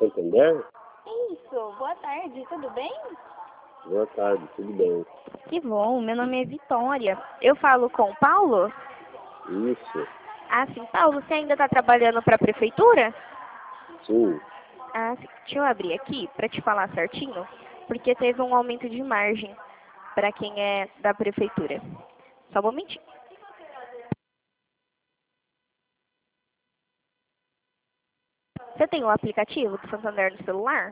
Santander? Isso, boa tarde, tudo bem? Boa tarde, tudo bem? Que bom, meu nome é Vitória. Eu falo com o Paulo? Isso, Ah, sim. Paulo, você ainda está trabalhando para a prefeitura? sim. Ah, sim. Deixa eu abrir aqui para te falar certinho, porque teve um aumento de margem para quem é da prefeitura. Só um momentinho. Você tem o aplicativo do Santander no celular?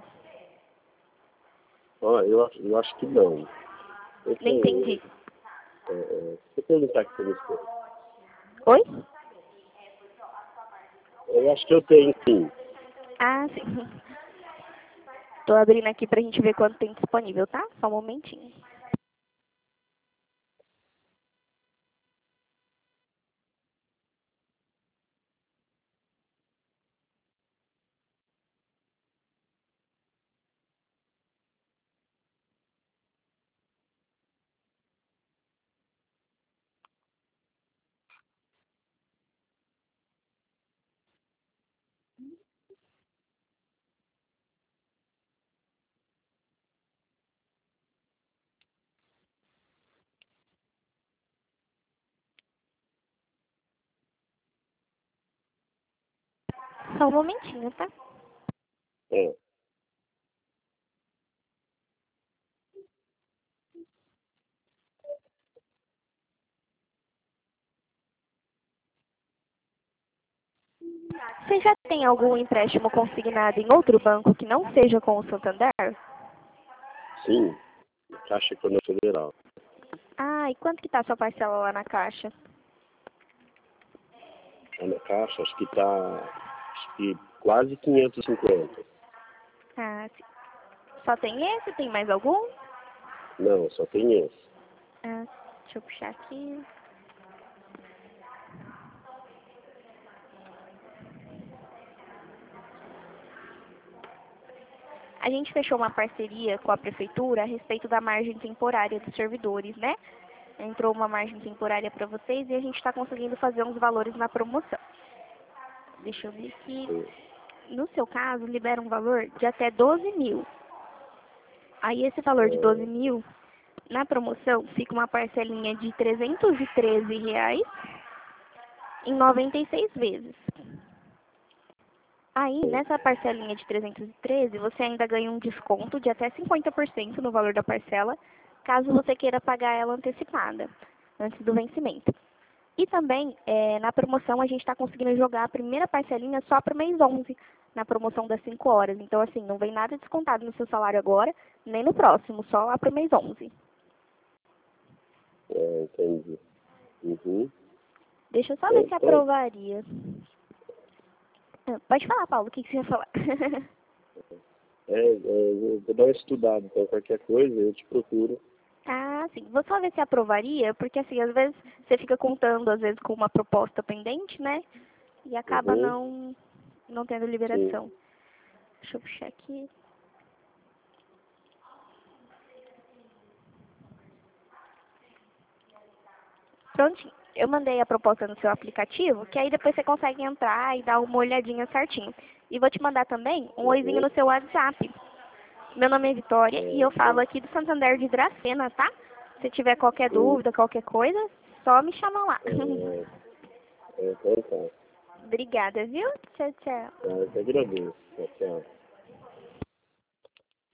Ó, eu acho que não. Eu Não entendi. deixa eu perguntar aqui para você. Oi? Eu acho que eu tenho, sim. Ah, sim. Tô abrindo aqui pra gente ver quanto tem disponível, tá? Só um momentinho. Só um momentinho, tá? É. Você já tem algum empréstimo consignado em outro banco que não seja com o Santander? Sim, Caixa Econômica Federal. Ah, e quanto que tá a sua parcela lá na Caixa? Tá na Caixa, acho que quase 550. Ah, sim. Só tem esse? Tem mais algum? Não, só tem esse. Ah, deixa eu puxar aqui. A gente fechou uma parceria com a prefeitura a respeito da margem temporária dos servidores, né? Entrou uma margem temporária para vocês e a gente está conseguindo fazer uns valores na promoção. Deixa eu ver aqui. Sim. No seu caso, libera um valor de até 12 mil. Aí esse valor de 12 mil, na promoção, fica uma parcelinha de R$ 313 em 96 vezes. Aí, nessa parcelinha de 313, você ainda ganha um desconto de até 50% no valor da parcela, caso você queira pagar ela antecipada, antes do vencimento. E também, na promoção, a gente está conseguindo jogar a primeira parcelinha só para o mês 11, na promoção das 5 horas. Então, assim, não vem nada descontado no seu salário agora, nem no próximo, só lá para o mês 11. Entendi. Uhum. Deixa eu só ver se Então, aprovaria. Pode falar, Paulo, o que você ia falar? eu vou dar uma estudada, então qualquer coisa eu te procuro. Ah, sim. Vou só ver se aprovaria, porque assim, às vezes você fica contando, às vezes, com uma proposta pendente, né? E acaba Uhum. não tendo Sim. liberação. Deixa eu puxar aqui. Prontinho. Eu mandei a proposta no seu aplicativo, que aí depois você consegue entrar e dar uma olhadinha certinho. E vou te mandar também um oizinho Uhum. no seu WhatsApp. Meu nome é Vitória e eu falo aqui do Santander de Dracena, tá? Se tiver qualquer Sim. dúvida, qualquer coisa, só me chama lá. Então tá. Obrigada, viu? Tchau, tchau. Eu que agradeço. Tchau, tchau.